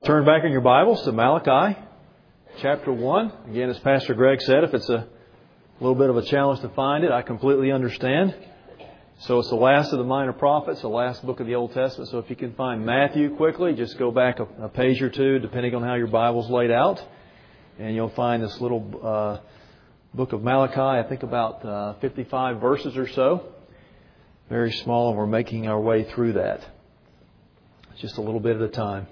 Turn back in your Bibles to Malachi chapter 1. Again, as Pastor Greg said, if it's a little bit of a challenge to find it, I completely understand. So it's the last of the minor prophets, the last book of the Old Testament. So if you can find Matthew quickly, just go back a page or two, depending on how your Bible's laid out. And you'll find this little book of Malachi, I think about 55 verses or so. Very small, and we're making our way through that. Just a little bit at a time.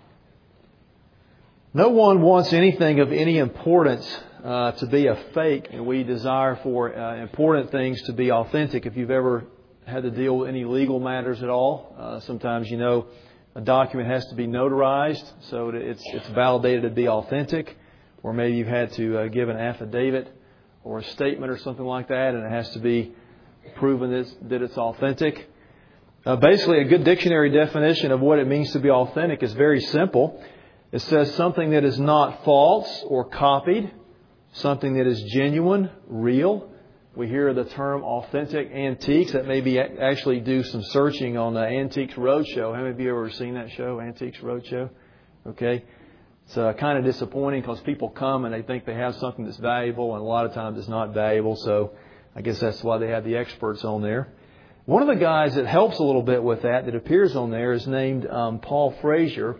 No one wants anything of any importance to be a fake, and we desire for important things to be authentic. If you've ever had to deal with any legal matters at all, sometimes a document has to be notarized so that it's validated to be authentic, or maybe you've had to give an affidavit or a statement or something like that, and it has to be proven that it's authentic. Basically, a good dictionary definition of what it means to be authentic is very simple. It says something that is not false or copied, something that is genuine, real. We hear the term authentic antiques. That maybe actually do some searching on the Antiques Roadshow. How many of you ever seen that show, Antiques Roadshow? Okay. It's kind of disappointing because people come and they think they have something that's valuable, and a lot of times it's not valuable. So I guess that's why they have the experts on there. One of the guys that helps a little bit with that appears on there is named Paul Frazier.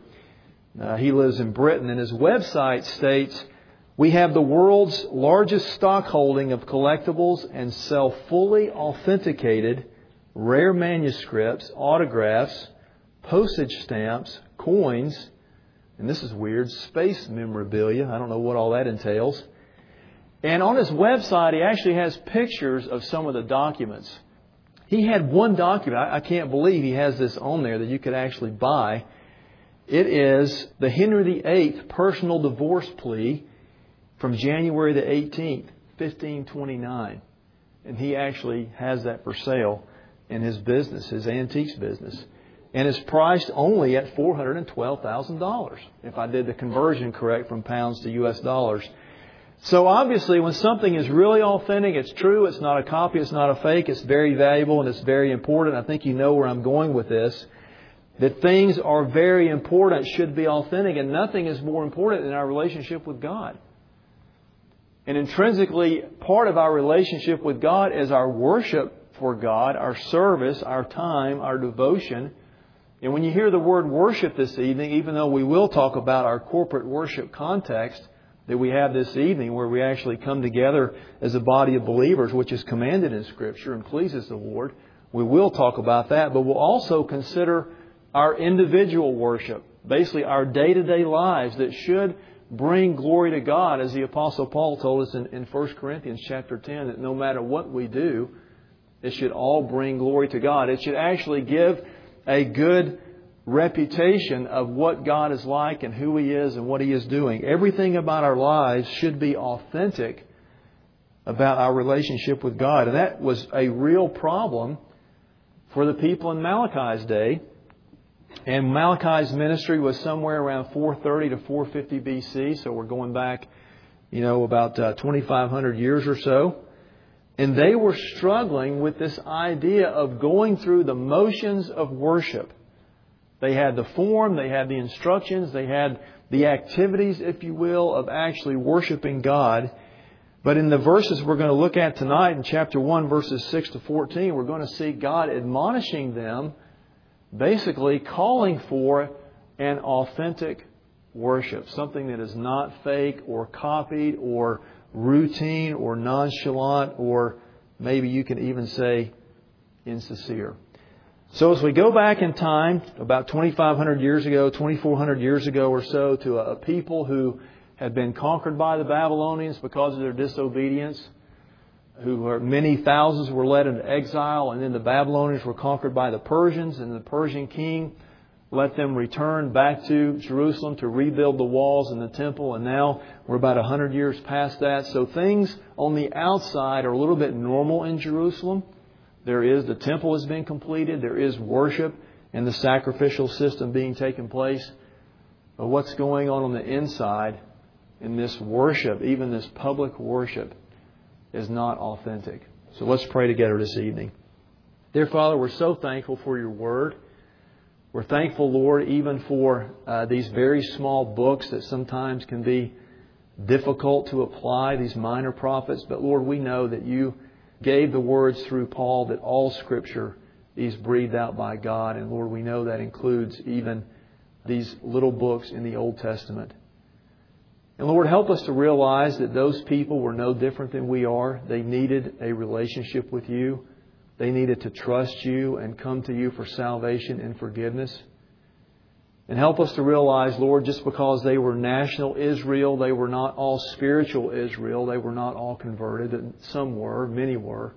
He lives in Britain, and his website states, "We have the world's largest stock holding of collectibles and sell fully authenticated rare manuscripts, autographs, postage stamps, coins," and this is weird, space memorabilia. I don't know what all that entails. And on his website, he actually has pictures of some of the documents. He had one document. I can't believe he has this on there that you could actually buy. It is the Henry VIII personal divorce plea from January the 18th, 1529. And he actually has that for sale in his business, his antiques business. And it's priced only at $412,000, if I did the conversion correct from pounds to U.S. dollars. So obviously, when something is really authentic, it's true, it's not a copy, it's not a fake, it's very valuable and it's very important. I think you know where I'm going with this. That things are very important, should be authentic, and nothing is more important than our relationship with God. And intrinsically, part of our relationship with God is our worship for God, our service, our time, our devotion. And when you hear the word worship this evening, even though we will talk about our corporate worship context that we have this evening, where we actually come together as a body of believers, which is commanded in Scripture and pleases the Lord, we will talk about that, but we'll also consider our individual worship, basically our day-to-day lives that should bring glory to God, as the Apostle Paul told us in 1 Corinthians chapter 10, that no matter what we do, it should all bring glory to God. It should actually give a good reputation of what God is like and who He is and what He is doing. Everything about our lives should be authentic about our relationship with God. And that was a real problem for the people in Malachi's day. And Malachi's ministry was somewhere around 430 to 450 BC. So we're going back, about 2,500 years or so. And they were struggling with this idea of going through the motions of worship. They had the form, they had the instructions, they had the activities, if you will, of actually worshiping God. But in the verses we're going to look at tonight, in chapter 1, verses 6 to 14, we're going to see God admonishing them, basically calling for an authentic worship. Something that is not fake or copied or routine or nonchalant, or maybe you can even say insincere. So as we go back in time, about 2,500 years ago, 2,400 years ago or so, to a people who had been conquered by the Babylonians because of their disobedience, many thousands were led into exile, and then the Babylonians were conquered by the Persians, and the Persian king let them return back to Jerusalem to rebuild the walls and the temple, and now we're about 100 years past that. So things on the outside are a little bit normal in Jerusalem. The temple has been completed, there is worship and the sacrificial system being taken place. But what's going on the inside in this worship, even this public worship, is not authentic. So let's pray together this evening. Dear Father, we're so thankful for Your Word. We're thankful, Lord, even for these very small books that sometimes can be difficult to apply, these minor prophets. But Lord, we know that You gave the words through Paul that all Scripture is breathed out by God. And Lord, we know that includes even these little books in the Old Testament. And Lord, help us to realize that those people were no different than we are. They needed a relationship with You. They needed to trust You and come to You for salvation and forgiveness. And help us to realize, Lord, just because they were national Israel, they were not all spiritual Israel. They were not all converted. And some were, many were.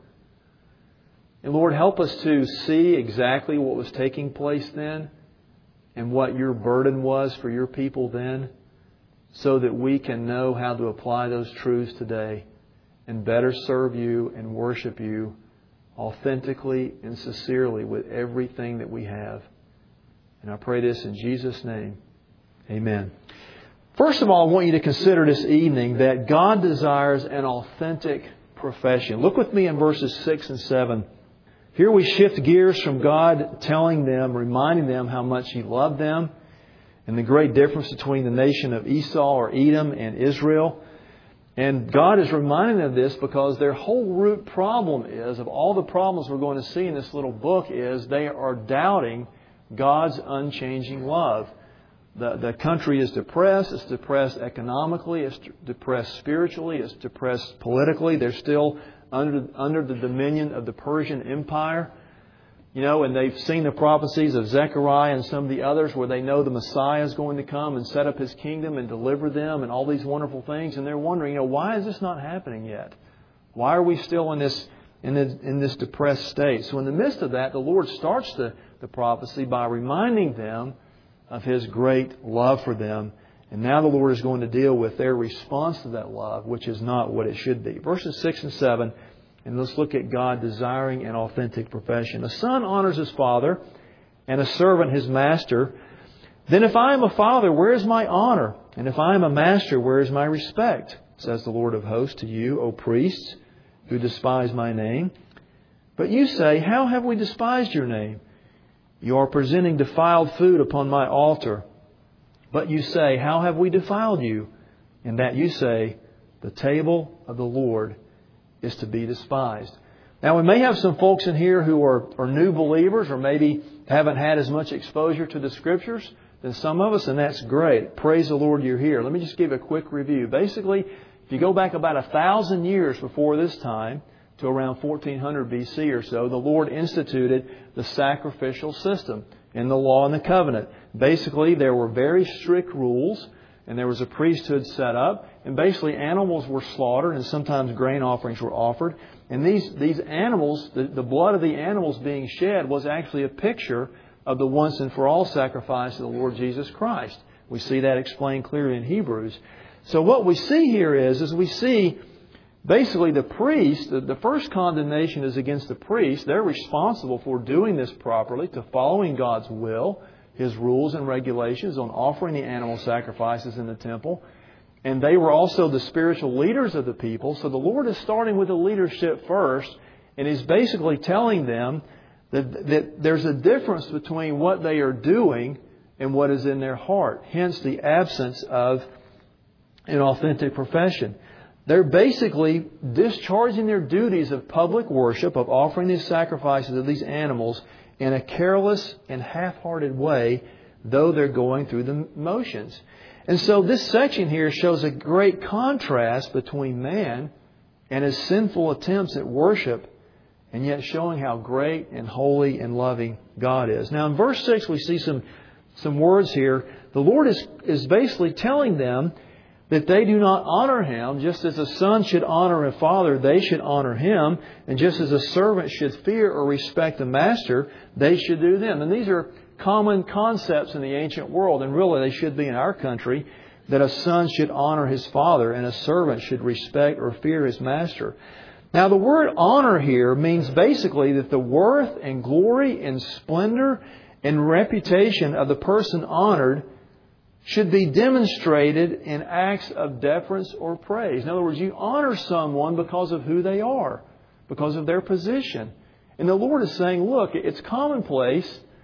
And Lord, help us to see exactly what was taking place then and what Your burden was for Your people then, so that we can know how to apply those truths today and better serve You and worship You authentically and sincerely with everything that we have. And I pray this in Jesus' name. Amen. First of all, I want you to consider this evening that God desires an authentic profession. Look with me in verses 6 and 7. Here we shift gears from God telling them, reminding them how much He loved them and the great difference between the nation of Esau or Edom and Israel. And God is reminding them of this because their whole root problem is, of all the problems we're going to see in this little book, is they are doubting God's unchanging love. The country is depressed. It's depressed economically. It's depressed spiritually. It's depressed politically. They're still under the dominion of the Persian Empire. And they've seen the prophecies of Zechariah and some of the others where they know the Messiah is going to come and set up His kingdom and deliver them and all these wonderful things. And they're wondering, why is this not happening yet? Why are we still in this depressed state? So in the midst of that, the Lord starts the prophecy by reminding them of His great love for them. And now the Lord is going to deal with their response to that love, which is not what it should be. Verses 6 and 7. And let's look at God desiring an authentic profession. A son honors his father, and a servant his master. Then if I am a father, where is my honor? And if I am a master, where is my respect? Says the Lord of hosts to you, O priests, who despise my name. But you say, how have we despised your name? You are presenting defiled food upon my altar. But you say, how have we defiled you? And that you say, the table of the Lord is to be despised. Now, we may have some folks in here who are new believers or maybe haven't had as much exposure to the Scriptures than some of us, and that's great. Praise the Lord you're here. Let me just give a quick review. Basically, if you go back about 1,000 years before this time, to around 1400 BC or so, the Lord instituted the sacrificial system in the law and the covenant. Basically, there were very strict rules, and there was a priesthood set up. And basically, animals were slaughtered, and sometimes grain offerings were offered. And these animals, the blood of the animals being shed was actually a picture of the once and for all sacrifice of the Lord Jesus Christ. We see that explained clearly in Hebrews. So what we see here is we see basically the priest, the first condemnation is against the priest. They're responsible for doing this properly, to following God's will, His rules and regulations on offering the animal sacrifices in the temple. And they were also the spiritual leaders of the people. So the Lord is starting with the leadership first. And He's basically telling them that there's a difference between what they are doing and what is in their heart. Hence the absence of an authentic profession. They're basically discharging their duties of public worship, of offering these sacrifices of these animals in a careless and half-hearted way, though they're going through the motions. And so this section here shows a great contrast between man and his sinful attempts at worship, and yet showing how great and holy and loving God is. Now in verse 6 we see some words here. The Lord is basically telling them that they do not honor Him. Just as a son should honor a father, they should honor Him. And just as a servant should fear or respect the master, they should do them. And these are common concepts in the ancient world, and really they should be in our country, that a son should honor his father and a servant should respect or fear his master. Now the word honor here means basically that the worth and glory and splendor and reputation of the person honored should be demonstrated in acts of deference or praise. In other words, you honor someone because of who they are, because of their position. And the Lord is saying, look, it's commonplace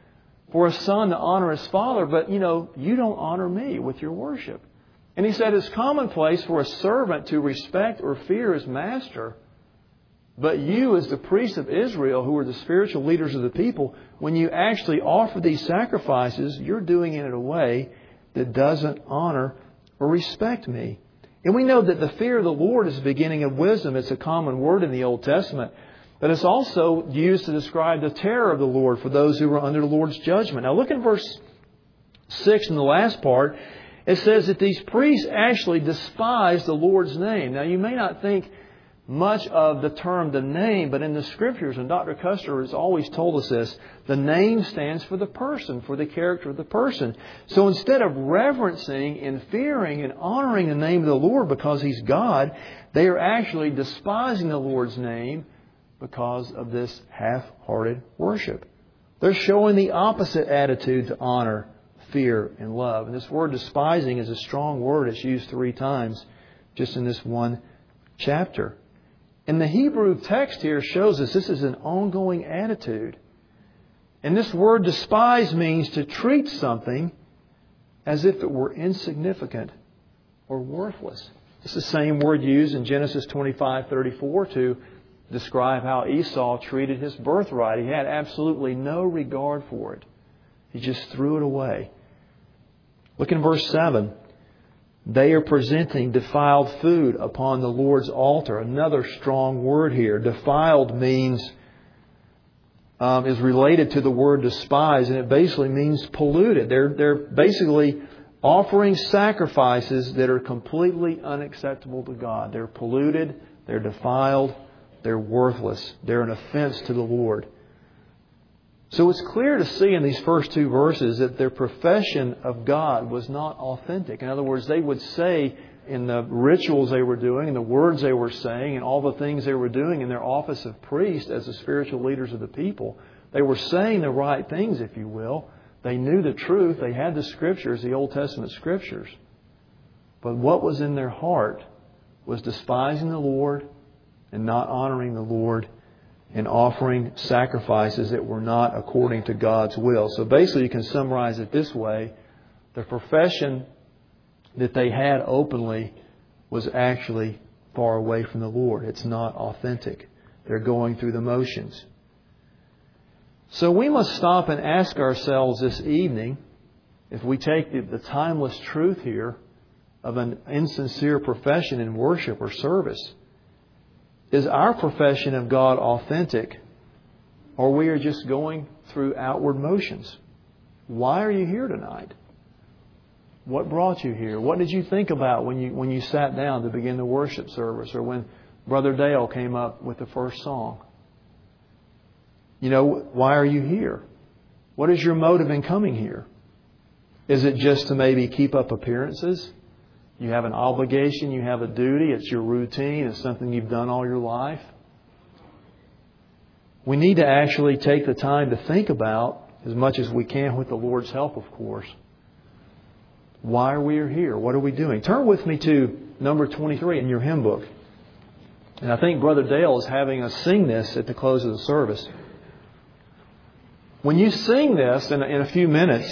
for a son to honor his father, but, you don't honor me with your worship. And he said it's commonplace for a servant to respect or fear his master. But you, as the priests of Israel, who are the spiritual leaders of the people, when you actually offer these sacrifices, you're doing it in a way that doesn't honor or respect me. And we know that the fear of the Lord is the beginning of wisdom. It's a common word in the Old Testament. But it's also used to describe the terror of the Lord for those who are under the Lord's judgment. Now look at verse 6 in the last part. It says that these priests actually despise the Lord's name. Now you may not think much of the term the name, but in the Scriptures, and Dr. Custer has always told us this, the name stands for the person, for the character of the person. So instead of reverencing and fearing and honoring the name of the Lord because He's God, they are actually despising the Lord's name because of this half-hearted worship. They're showing the opposite attitude to honor, fear, and love. And this word despising is a strong word. It's used 3 times just in this one chapter. And the Hebrew text here shows us this is an ongoing attitude. And this word despise means to treat something as if it were insignificant or worthless. It's the same word used in Genesis 25:34 to describe how Esau treated his birthright. He had absolutely no regard for it. He just threw it away. Look in verse 7. They are presenting defiled food upon the Lord's altar. Another strong word here. Defiled means, is related to the word despise, and it basically means polluted. They're basically offering sacrifices that are completely unacceptable to God. They're polluted, they're defiled, they're worthless. They're an offense to the Lord. So it's clear to see in these first 2 verses that their profession of God was not authentic. In other words, they would say in the rituals they were doing and the words they were saying and all the things they were doing in their office of priest as the spiritual leaders of the people, they were saying the right things, if you will. They knew the truth. They had the Scriptures, the Old Testament Scriptures. But what was in their heart was despising the Lord and not honoring the Lord and offering sacrifices that were not according to God's will. So basically you can summarize it this way. The profession that they had openly was actually far away from the Lord. It's not authentic. They're going through the motions. So we must stop and ask ourselves this evening, if we take the timeless truth here of an insincere profession in worship or service, is our profession of God authentic, or we are just going through outward motions? Why are you here tonight? What brought you here? What did you think about when you sat down to begin the worship service, or when Brother Dale came up with the first song? Why are you here? What is your motive in coming here? Is it just to maybe keep up appearances? You have an obligation, you have a duty, it's your routine, it's something you've done all your life. We need to actually take the time to think about, as much as we can with the Lord's help, of course, why are we here? What are we doing? Turn with me to number 23 in your hymn book. And I think Brother Dale is having us sing this at the close of the service. When you sing this in a few minutes,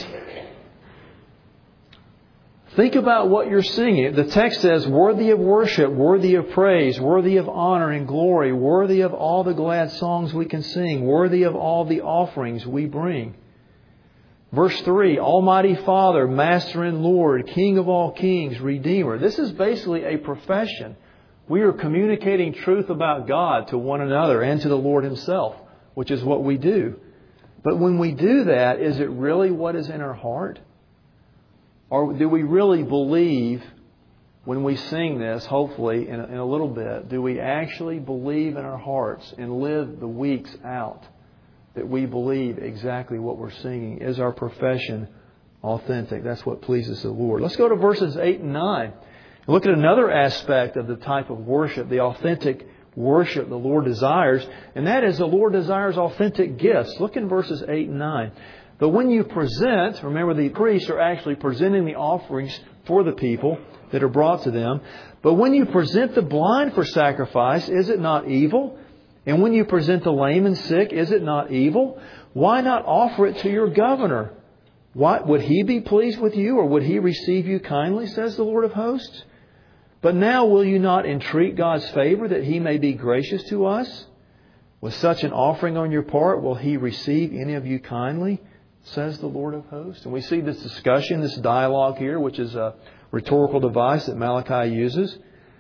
think about what you're singing. The text says, worthy of worship, worthy of praise, worthy of honor and glory, worthy of all the glad songs we can sing, worthy of all the offerings we bring. Verse 3, Almighty Father, Master and Lord, King of all kings, Redeemer. This is basically a profession. We are communicating truth about God to one another and to the Lord Himself, which is what we do. But when we do that, is it really what is in our heart? Or do we really believe, when we sing this, hopefully in a little bit, do we actually believe in our hearts and live the weeks out that we believe exactly what we're singing? Is our profession authentic? That's what pleases the Lord. Let's go to verses 8 and 9. And look at another aspect of the type of worship, the authentic worship the Lord desires. And that is, the Lord desires authentic gifts. Look in verses 8 and 9. But when you present, remember the priests are actually presenting the offerings for the people that are brought to them. But when you present the blind for sacrifice, is it not evil? And when you present the lame and sick, is it not evil? Why not offer it to your governor? What, would he be pleased with you, or would he receive you kindly, says the Lord of hosts? But now will you not entreat God's favor that He may be gracious to us? With such an offering on your part, will He receive any of you kindly, says the Lord of hosts? And we see this discussion, this dialogue here, which is a rhetorical device that Malachi uses.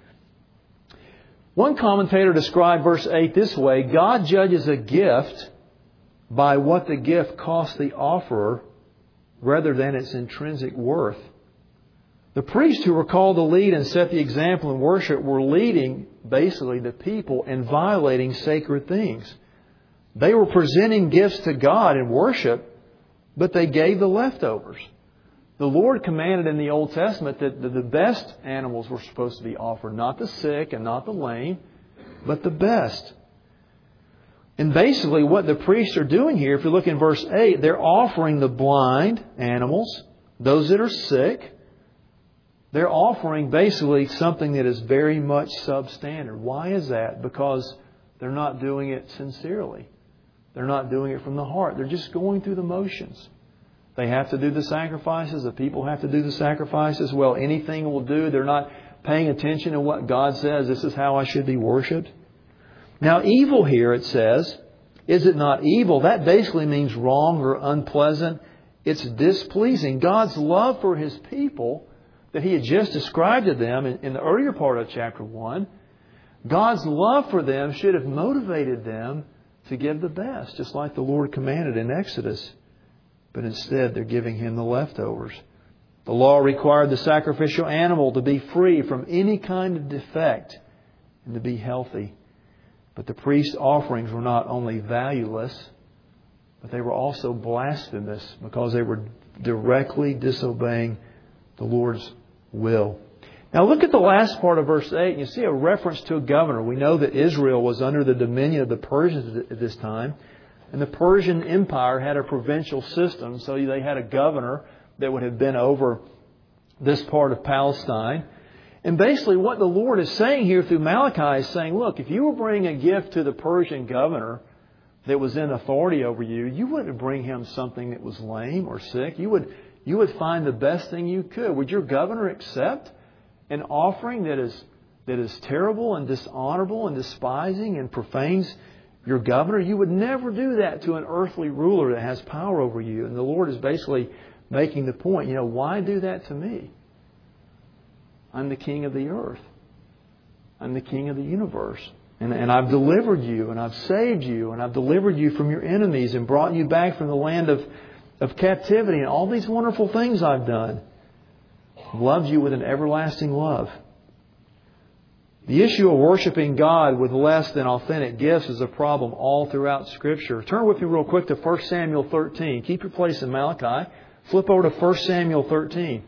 One commentator described verse 8 this way: God judges a gift by what the gift cost the offerer rather than its intrinsic worth. The priests who were called to lead and set the example in worship were leading, basically, the people in violating sacred things. They were presenting gifts to God in worship, but they gave the leftovers. The Lord commanded in the Old Testament that the best animals were supposed to be offered, not the sick and not the lame, but the best. And basically what the priests are doing here, if you look in verse 8, they're offering the blind animals, those that are sick. They're offering basically something that is very much substandard. Why is that? Because they're not doing it sincerely. They're not doing it from the heart. They're just going through the motions. They have to do the sacrifices. The people have to do the sacrifices. Well, anything will do. They're not paying attention to what God says. This is how I should be worshipped. Now, evil here, it says, is it not evil? That basically means wrong or unpleasant. It's displeasing. God's love for His people that He had just described to them in the earlier part of chapter 1, God's love for them should have motivated them to give the best, just like the Lord commanded in Exodus. But instead, they're giving Him the leftovers. The law required the sacrificial animal to be free from any kind of defect and to be healthy. But the priest's offerings were not only valueless, but they were also blasphemous because they were directly disobeying the Lord's will. Now look at the last part of verse 8 and you see a reference to a governor. We know that Israel was under the dominion of the Persians at this time. And the Persian Empire had a provincial system, so they had a governor that would have been over this part of Palestine. And basically what the Lord is saying here through Malachi is saying, look, if you were bringing a gift to the Persian governor that was in authority over you, you wouldn't bring him something that was lame or sick. You would find the best thing you could. Would your governor accept an offering that is terrible and dishonorable and despising and profanes your governor? You would never do that to an earthly ruler that has power over you. And the Lord is basically making the point, why do that to me? I'm the king of the earth. I'm the king of the universe. And I've delivered you, and I've saved you, and I've delivered you from your enemies and brought you back from the land of captivity, and all these wonderful things I've done. I've loved you with an everlasting love. The issue of worshiping God with less than authentic gifts is a problem all throughout Scripture. Turn with me real quick to 1 Samuel 13. Keep your place in Malachi. Flip over to 1 Samuel 13.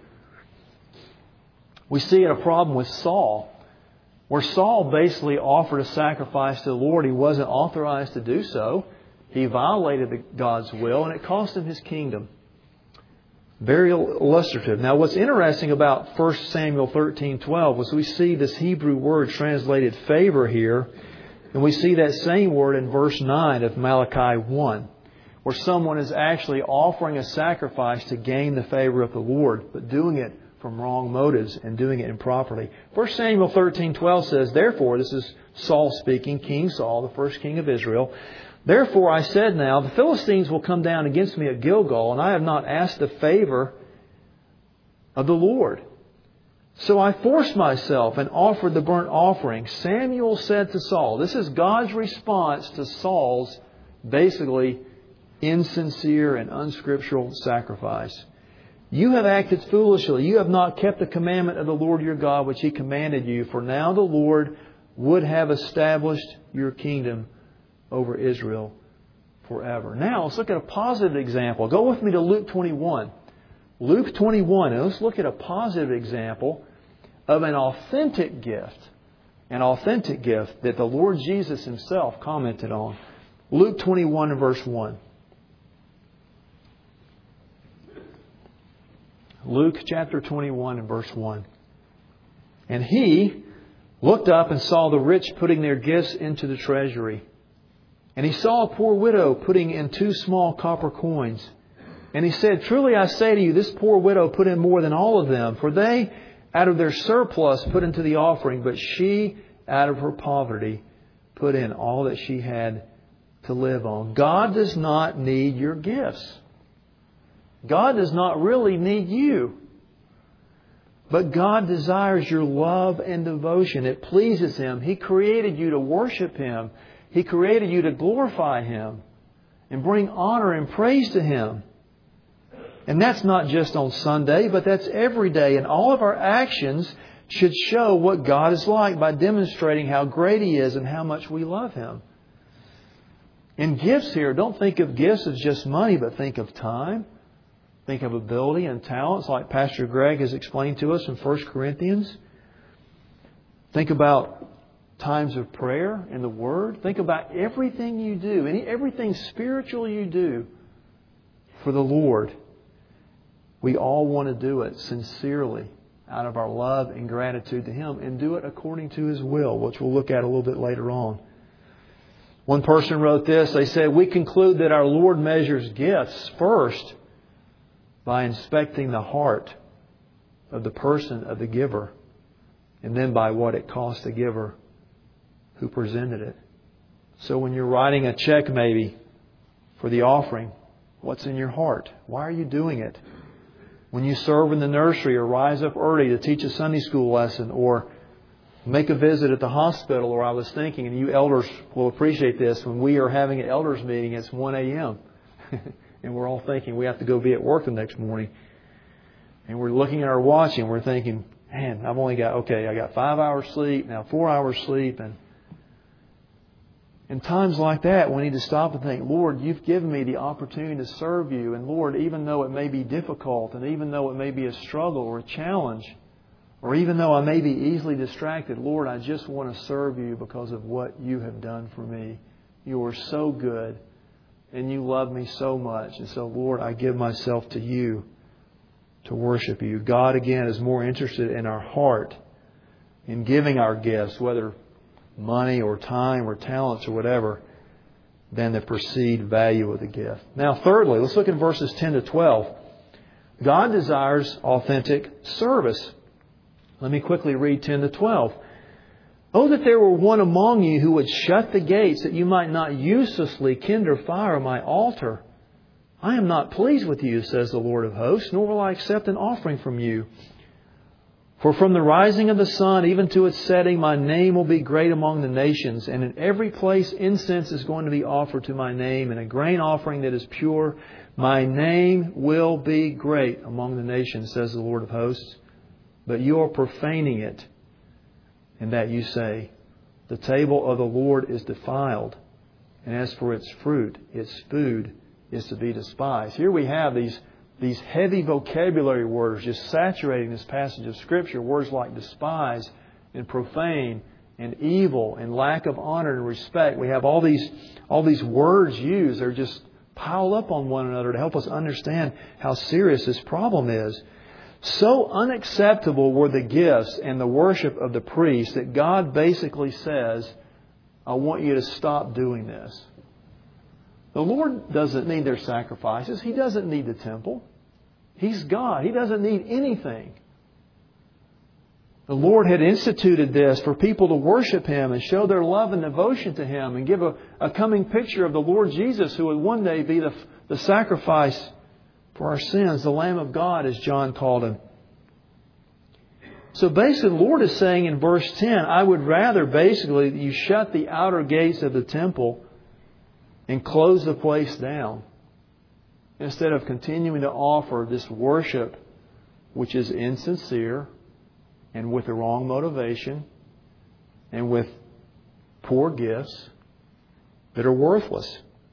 We see a problem with Saul, where Saul basically offered a sacrifice to the Lord. He wasn't authorized to do so. He violated God's will, and it cost him his kingdom. Very illustrative. Now, what's interesting about 1 Samuel 13:12 is we see this Hebrew word translated favor here, and we see that same word in verse 9 of Malachi 1, where someone is actually offering a sacrifice to gain the favor of the Lord, but doing it from wrong motives and doing it improperly. 1 Samuel 13:12 says, therefore, this is Saul speaking, King Saul, the first king of Israel, therefore I said now, the Philistines will come down against me at Gilgal, and I have not asked the favor of the Lord. So I forced myself and offered the burnt offering. Samuel said to Saul, this is God's response to Saul's basically insincere and unscriptural sacrifice. You have acted foolishly. You have not kept the commandment of the Lord your God, which He commanded you. For now the Lord would have established your kingdom over Israel forever. Now let's look at a positive example. Go with me to Luke 21. Luke 21. And let's look at a positive example of an authentic gift. An authentic gift that the Lord Jesus Himself commented on. Luke 21 and verse 1. Luke chapter 21 and verse 1. And he looked up and saw the rich putting their gifts into the treasury. And he saw a poor widow putting in 2 small copper coins. And he said, truly I say to you, this poor widow put in more than all of them, for they out of their surplus put into the offering, but she out of her poverty put in all that she had to live on. God does not need your gifts. God does not really need you. But God desires your love and devotion. It pleases Him. He created you to worship Him. He created you to glorify Him and bring honor and praise to Him. And that's not just on Sunday, but that's every day. And all of our actions should show what God is like by demonstrating how great He is and how much we love Him. And gifts here, don't think of gifts as just money, but think of time. Think of ability and talents like Pastor Greg has explained to us in 1 Corinthians. Think about times of prayer and the Word. Think about everything you do, everything spiritual you do for the Lord. We all want to do it sincerely out of our love and gratitude to Him and do it according to His will, which we'll look at a little bit later on. One person wrote this. They said, we conclude that our Lord measures gifts first by inspecting the heart of the person of the giver, and then by what it cost the giver who presented it. So when you're writing a check maybe for the offering, what's in your heart? Why are you doing it? When you serve in the nursery or rise up early to teach a Sunday school lesson or make a visit at the hospital, or I was thinking, and you elders will appreciate this, when we are having an elders meeting, it's 1 a.m. and we're all thinking we have to go be at work the next morning. And we're looking at our watch and we're thinking, man, I got 5 hours sleep, now 4 hours sleep. And in times like that, we need to stop and think, Lord, You've given me the opportunity to serve You. And Lord, even though it may be difficult, and even though it may be a struggle or a challenge, or even though I may be easily distracted, Lord, I just want to serve You because of what You have done for me. You are so good, and You love me so much. And so, Lord, I give myself to You to worship You. God, again, is more interested in our heart, in giving our gifts, whether money or time or talents or whatever, than the perceived value of the gift. Now, thirdly, let's look at verses 10 to 12. God desires authentic service. Let me quickly read 10 to 12. Oh, that there were one among you who would shut the gates, that you might not uselessly kindle fire on my altar. I am not pleased with you, says the Lord of hosts, nor will I accept an offering from you. For from the rising of the sun even to its setting, my name will be great among the nations. And in every place incense is going to be offered to my name, and a grain offering that is pure. My name will be great among the nations, says the Lord of hosts. But you are profaning it, in that you say, the table of the Lord is defiled. And as for its fruit, its food is to be despised. Here we have these heavy vocabulary words just saturating this passage of Scripture. Words like despise and profane and evil and lack of honor and respect. We have all these words used. They're just piled up on one another to help us understand how serious this problem is. So unacceptable were the gifts and the worship of the priests that God basically says, I want you to stop doing this. The Lord doesn't need their sacrifices. He doesn't need the temple. He's God. He doesn't need anything. The Lord had instituted this for people to worship Him and show their love and devotion to Him and give a coming picture of the Lord Jesus, who would one day be the sacrifice for our sins, the Lamb of God, as John called Him. So basically, the Lord is saying in verse 10, I would rather basically that you shut the outer gates of the temple and close the place down, instead of continuing to offer this worship which is insincere and with the wrong motivation and with poor gifts that are worthless.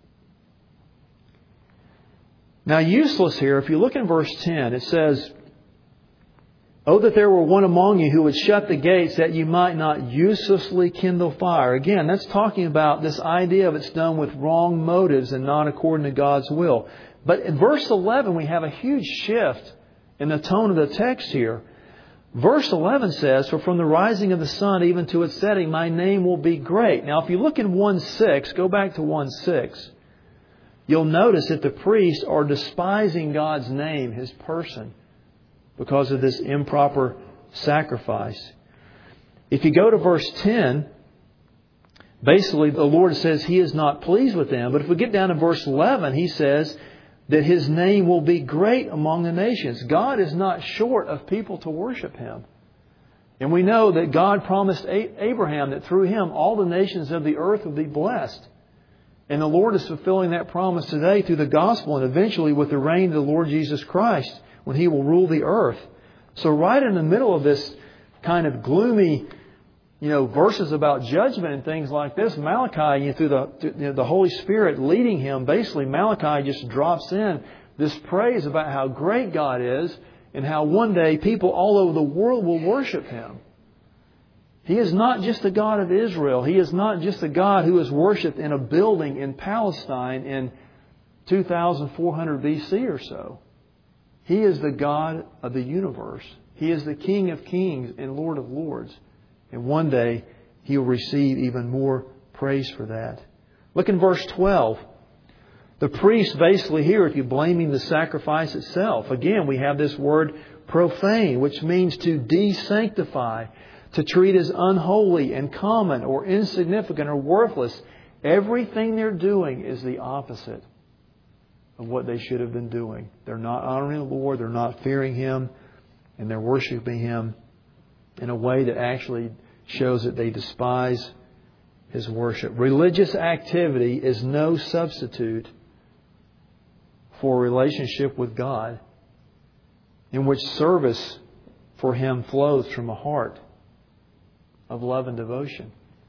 Now, useless here, if you look in verse 10, it says, oh, that there were one among you who would shut the gates, that you might not uselessly kindle fire. Again, that's talking about this idea of it's done with wrong motives and not according to God's will. But in verse 11, we have a huge shift in the tone of the text here. Verse 11 says, "For from the rising of the sun even to its setting, my name will be great." Now, if you look in 1:6, go back to 1:6, you'll notice that the priests are despising God's name, His person, because of this improper sacrifice. If you go to verse 10, basically the Lord says He is not pleased with them. But if we get down to verse 11, He says that His name will be great among the nations. God is not short of people to worship Him. And we know that God promised Abraham that through him all the nations of the earth would be blessed. And the Lord is fulfilling that promise today through the gospel and eventually with the reign of the Lord Jesus Christ when He will rule the earth. So right in the middle of this kind of gloomy, verses about judgment and things like this, Malachi, through the Holy Spirit leading him, basically Malachi just drops in this praise about how great God is and how one day people all over the world will worship Him. He is not just the God of Israel. He is not just the God who is worshipped in a building in Palestine in 2400 BC or so. He is the God of the universe. He is the King of kings and Lord of lords. And one day He will receive even more praise for that. Look in verse 12. The priest basically here, if you're blaming the sacrifice itself, again we have this word profane, which means to de-sanctify, to treat as unholy and common or insignificant or worthless. Everything they're doing is the opposite of what they should have been doing. They're not honoring the Lord, they're not fearing Him, and they're worshiping Him in a way that actually shows that they despise His worship. Religious activity is no substitute for a relationship with God in which service for Him flows from a heart of love and devotion.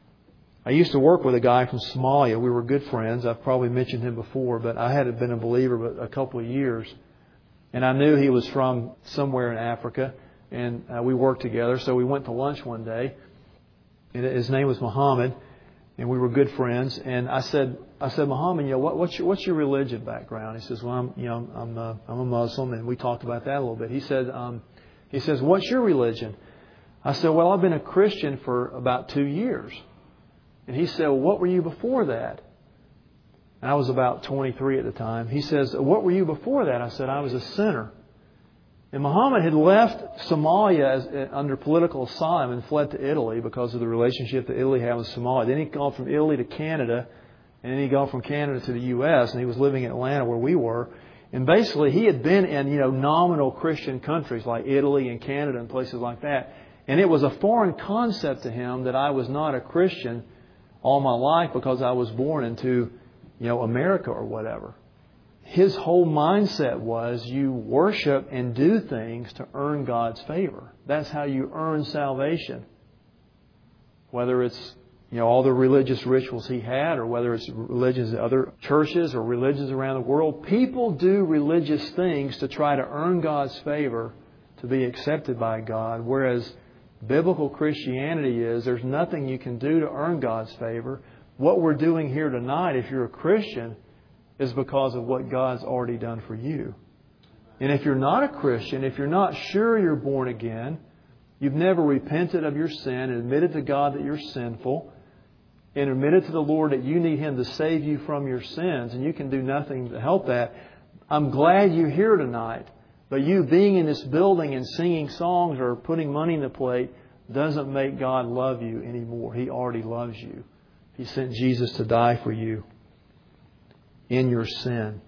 I used to work with a guy from Somalia. We were good friends. I've probably mentioned him before, but I hadn't been a believer but a couple of years. And I knew he was from somewhere in Africa. And we worked together. So we went to lunch one day. And his name was Muhammad. And we were good friends. And I said, Muhammad, what's your religion background? He says, well, I'm a Muslim. And we talked about that a little bit. He says, what's your religion? I said, well, I've been a Christian for about 2 years. And he said, well, what were you before that? And I was about 23 at the time. He says, what were you before that? I said, I was a sinner. And Muhammad had left Somalia under political asylum and fled to Italy because of the relationship that Italy had with Somalia. Then he gone from Italy to Canada, and then he gone from Canada to the U.S., and he was living in Atlanta where we were. And basically he had been in nominal Christian countries like Italy and Canada and places like that. And it was a foreign concept to him that I was not a Christian all my life because I was born into America or whatever. His whole mindset was you worship and do things to earn God's favor. That's how you earn salvation. Whether it's all the religious rituals he had, or whether it's religions in other churches or religions around the world, people do religious things to try to earn God's favor, to be accepted by God. Whereas biblical Christianity is there's nothing you can do to earn God's favor. What we're doing here tonight, if you're a Christian, is because of what God's already done for you. And if you're not a Christian, if you're not sure you're born again, you've never repented of your sin and admitted to God that you're sinful, and admitted to the Lord that you need Him to save you from your sins, and you can do nothing to help that, I'm glad you're here tonight. But you being in this building and singing songs or putting money in the plate doesn't make God love you anymore. He already loves you. He sent Jesus to die for you in your sin.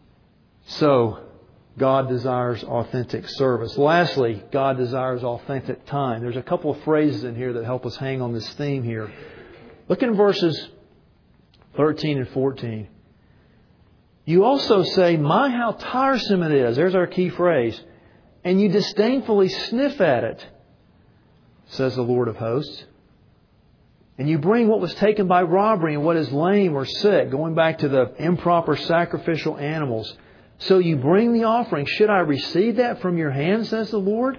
So, God desires authentic service. Lastly, God desires authentic time. There's a couple of phrases in here that help us hang on this theme here. Look in verses 13 and 14. You also say, my, how tiresome it is. There's our key phrase. And you disdainfully sniff at it, says the Lord of hosts. And you bring what was taken by robbery and what is lame or sick, going back to the improper sacrificial animals. So you bring the offering. Should I receive that from your hand, says the Lord?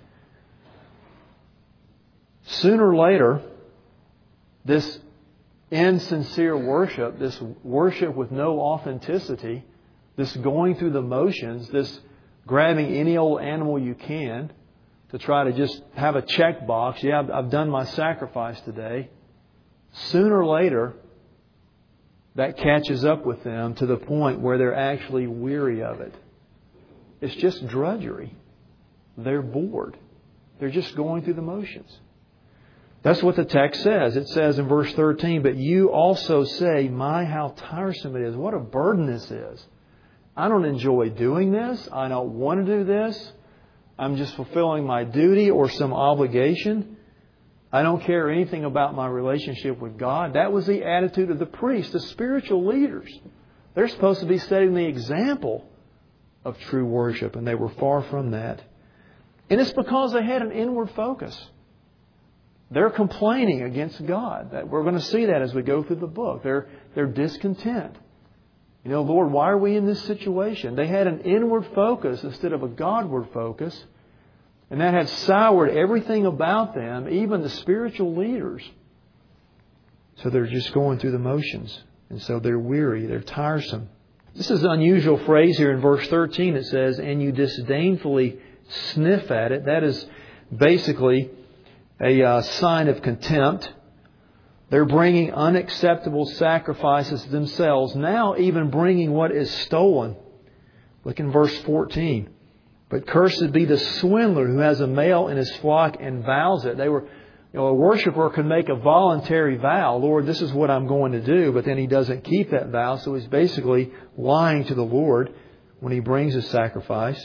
Sooner or later, this insincere worship, this worship with no authenticity, this going through the motions, this grabbing any old animal you can, to try to just have a checkbox. Yeah, I've done my sacrifice today. Sooner or later, that catches up with them to the point where they're actually weary of it. It's just drudgery. They're bored. They're just going through the motions. That's what the text says. It says in verse 13, but you also say, my, how tiresome it is. What a burden this is. I don't enjoy doing this. I don't want to do this. I'm just fulfilling my duty or some obligation. I don't care anything about my relationship with God. That was the attitude of the priests, the spiritual leaders. They're supposed to be setting the example of true worship, and they were far from that. And it's because they had an inward focus. They're complaining against God. We're going to see that as we go through the book. They're discontent. You know, Lord, why are we in this situation? They had an inward focus instead of a Godward focus. And that had soured everything about them, even the spiritual leaders. So they're just going through the motions. And so they're weary, they're tiresome. This is an unusual phrase here in verse 13. It says, and you disdainfully sniff at it. That is basically a sign of contempt. They're bringing unacceptable sacrifices themselves, now even bringing what is stolen. Look in verse 14. But cursed be the swindler who has a male in his flock and vows it. A worshiper can make a voluntary vow. Lord, this is what I'm going to do. But then he doesn't keep that vow. So he's basically lying to the Lord when he brings his sacrifice.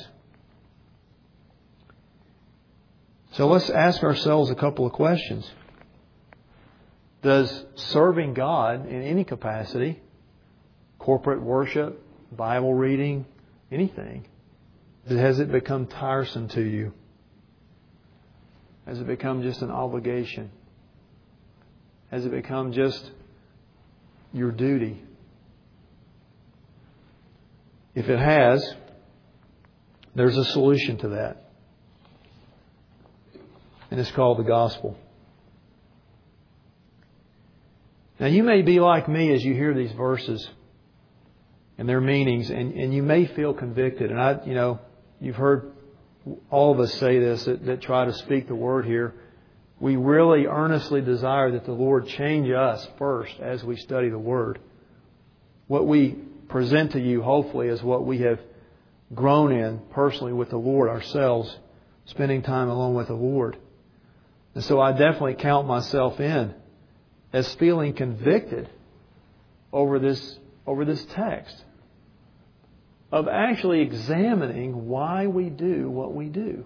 So let's ask ourselves a couple of questions. Does serving God in any capacity, corporate worship, Bible reading, anything, has it become tiresome to you? Has it become just an obligation? Has it become just your duty? If it has, there's a solution to that. And it's called the gospel. Now you may be like me as you hear these verses and their meanings, and you may feel convicted. And you've heard all of us say this that try to speak the word here. We really earnestly desire that the Lord change us first as we study the Word. What we present to you, hopefully, is what we have grown in personally with the Lord ourselves, spending time alone with the Lord. And so I definitely count myself in as feeling convicted over this text, of actually examining why we do what we do.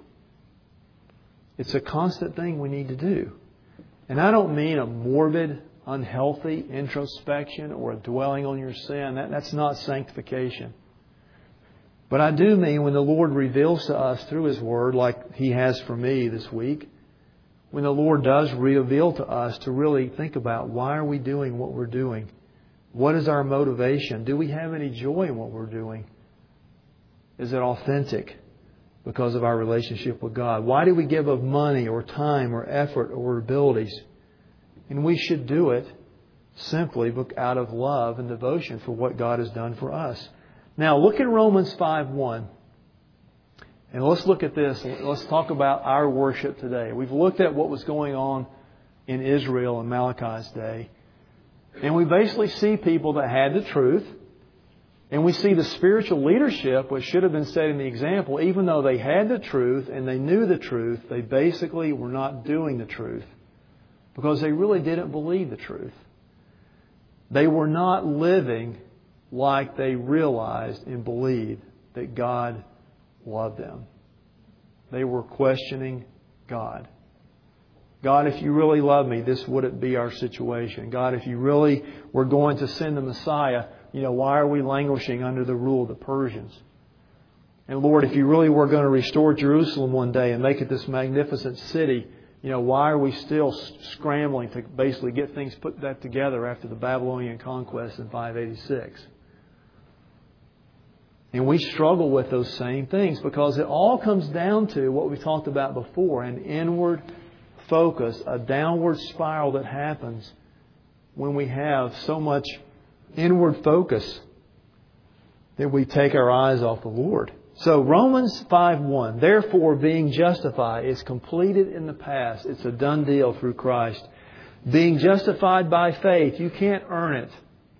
It's a constant thing we need to do. And I don't mean a morbid, unhealthy introspection or a dwelling on your sin. That's not sanctification. But I do mean when the Lord reveals to us through His Word, like He has for me this week, when the Lord does reveal to us to really think about why are we doing what we're doing? What is our motivation? Do we have any joy in what we're doing? Is it authentic because of our relationship with God? Why do we give of money or time or effort or abilities? And we should do it simply out of love and devotion for what God has done for us. Now look at Romans 5:1. And let's look at this. Let's talk about our worship today. We've looked at what was going on in Israel in Malachi's day. And we basically see people that had the truth. And we see the spiritual leadership, which should have been setting the example, even though they had the truth and they knew the truth, they basically were not doing the truth because they really didn't believe the truth. They were not living like they realized and believed that God loved them. They were questioning God. God, if you really love me, this wouldn't be our situation. God, if you really were going to send the Messiah, why are we languishing under the rule of the Persians? And Lord, if you really were going to restore Jerusalem one day and make it this magnificent city, why are we still scrambling to basically get things put that together after the Babylonian conquest in 586? And we struggle with those same things because it all comes down to what we talked about before, an inward focus, a downward spiral that happens when we have so much inward focus that we take our eyes off the Lord. So Romans 5:1, therefore being justified is completed in the past. It's a done deal through Christ. Being justified by faith, you can't earn it.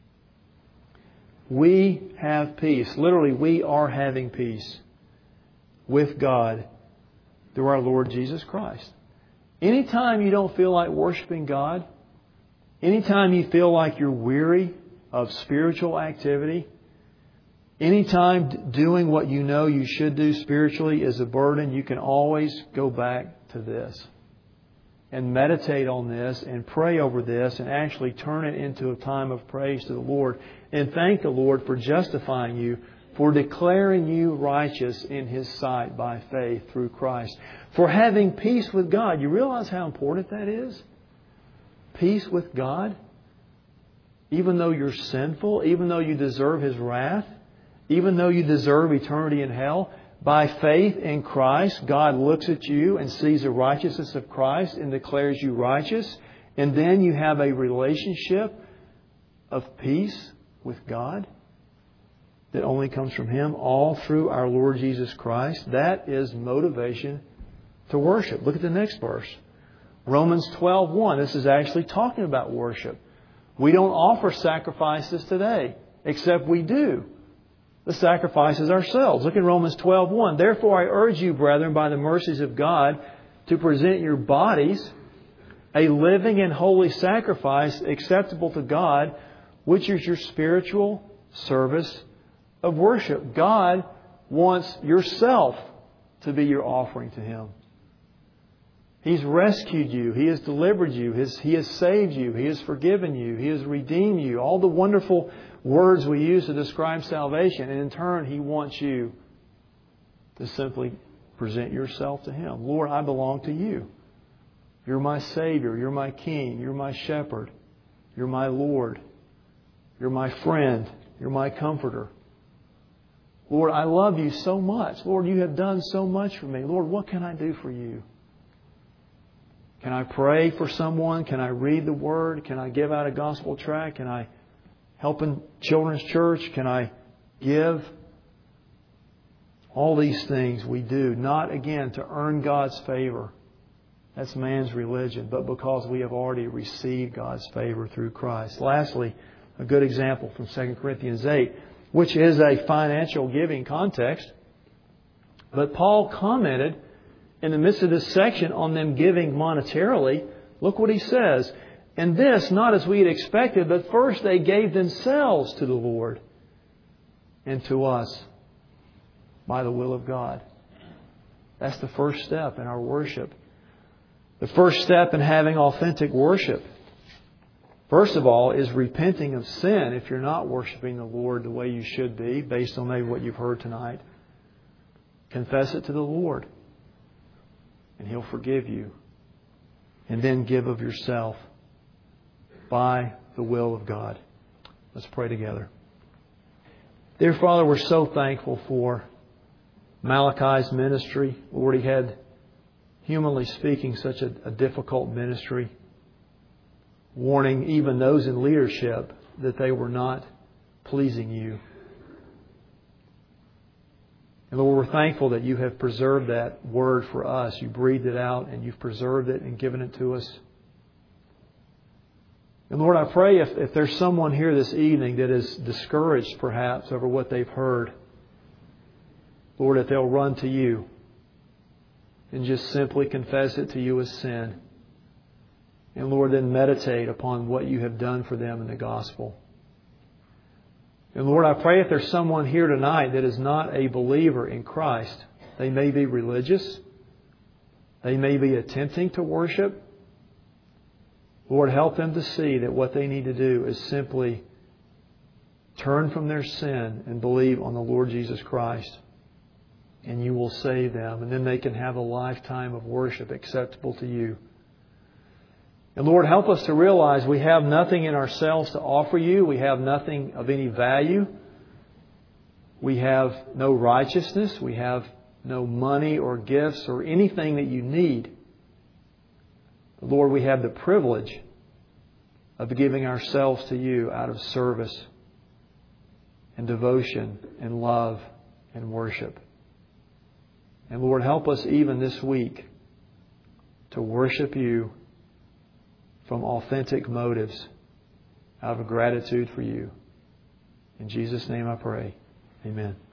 We have peace. Literally, we are having peace with God through our Lord Jesus Christ. Anytime you don't feel like worshiping God, anytime you feel like you're weary of spiritual activity, anytime doing what you know you should do spiritually is a burden, you can always go back to this and meditate on this and pray over this and actually turn it into a time of praise to the Lord and thank the Lord for justifying you, for declaring you righteous in His sight by faith through Christ, for having peace with God. You realize how important that is? Peace with God. Even though you're sinful, even though you deserve His wrath, even though you deserve eternity in hell, by faith in Christ, God looks at you and sees the righteousness of Christ and declares you righteous. And then you have a relationship of peace with God that only comes from Him, all through our Lord Jesus Christ. That is motivation to worship. Look at the next verse. Romans 12:1. This is actually talking about worship. We don't offer sacrifices today, except we do the sacrifices ourselves. Look at Romans 12:1. Therefore I urge you, brethren, by the mercies of God, to present your bodies a living and holy sacrifice acceptable to God, which is your spiritual service of worship. God wants yourself to be your offering to Him. He's rescued you. He has delivered you. He has saved you. He has forgiven you. He has redeemed you. All the wonderful words we use to describe salvation. And in turn, He wants you to simply present yourself to Him. Lord, I belong to You. You're my Savior. You're my King. You're my Shepherd. You're my Lord. You're my friend. You're my Comforter. Lord, I love You so much. Lord, You have done so much for me. Lord, what can I do for You? Can I pray for someone? Can I read the Word? Can I give out a gospel tract? Can I help in children's church? Can I give? All these things we do, not again to earn God's favor. That's man's religion, but because we have already received God's favor through Christ. Lastly, a good example from 2 Corinthians 8, which is a financial giving context. But Paul commented in the midst of this section on them giving monetarily. Look what he says. And this, not as we had expected, but first they gave themselves to the Lord and to us by the will of God. That's the first step in our worship. The first step in having authentic worship, first of all, is repenting of sin if you're not worshiping the Lord the way you should be, based on maybe what you've heard tonight. Confess it to the Lord, and He'll forgive you. And then give of yourself by the will of God. Let's pray together. Dear Father, we're so thankful for Malachi's ministry. Lord, he had, humanly speaking, such a difficult ministry, warning even those in leadership that they were not pleasing You. And Lord, we're thankful that You have preserved that word for us. You breathed it out and You've preserved it and given it to us. And Lord, I pray if there's someone here this evening that is discouraged perhaps over what they've heard, Lord, that they'll run to You and just simply confess it to You as sin. And Lord, then meditate upon what You have done for them in the gospel. And Lord, I pray if there's someone here tonight that is not a believer in Christ, they may be religious, they may be attempting to worship. Lord, help them to see that what they need to do is simply turn from their sin and believe on the Lord Jesus Christ. And You will save them. And then they can have a lifetime of worship acceptable to You. And Lord, help us to realize we have nothing in ourselves to offer You. We have nothing of any value. We have no righteousness. We have no money or gifts or anything that You need. But Lord, we have the privilege of giving ourselves to You out of service and devotion and love and worship. And Lord, help us even this week to worship You from authentic motives out of gratitude for You. In Jesus' name I pray. Amen.